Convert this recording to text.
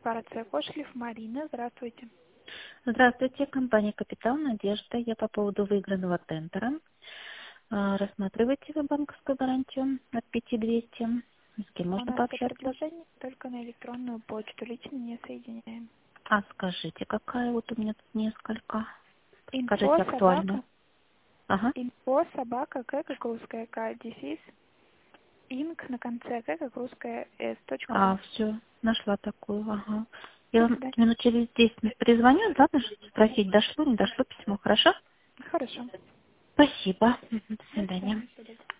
корпорация Кошлев, Марина. Здравствуйте. Здравствуйте, компания «Капитал», Надежда. Я по поводу выигранного тендера. Рассматриваете вы банковскую гарантию от 5200? С кем У можно нас это пообщаться? предложение только на электронную почту, лично не соединяем. А скажите, какая вот у меня тут несколько? Инфо Скажите собака, актуальную. Ага. К, как русская К, дефис, инк на конце К, как русская С.ру. Все, нашла такую, ага. Я До вам свидания. минут через 10 минут перезвоню, ладно, чтобы спросить, дошло, не дошло письмо, хорошо? Хорошо. Спасибо. До До свидания. свидания.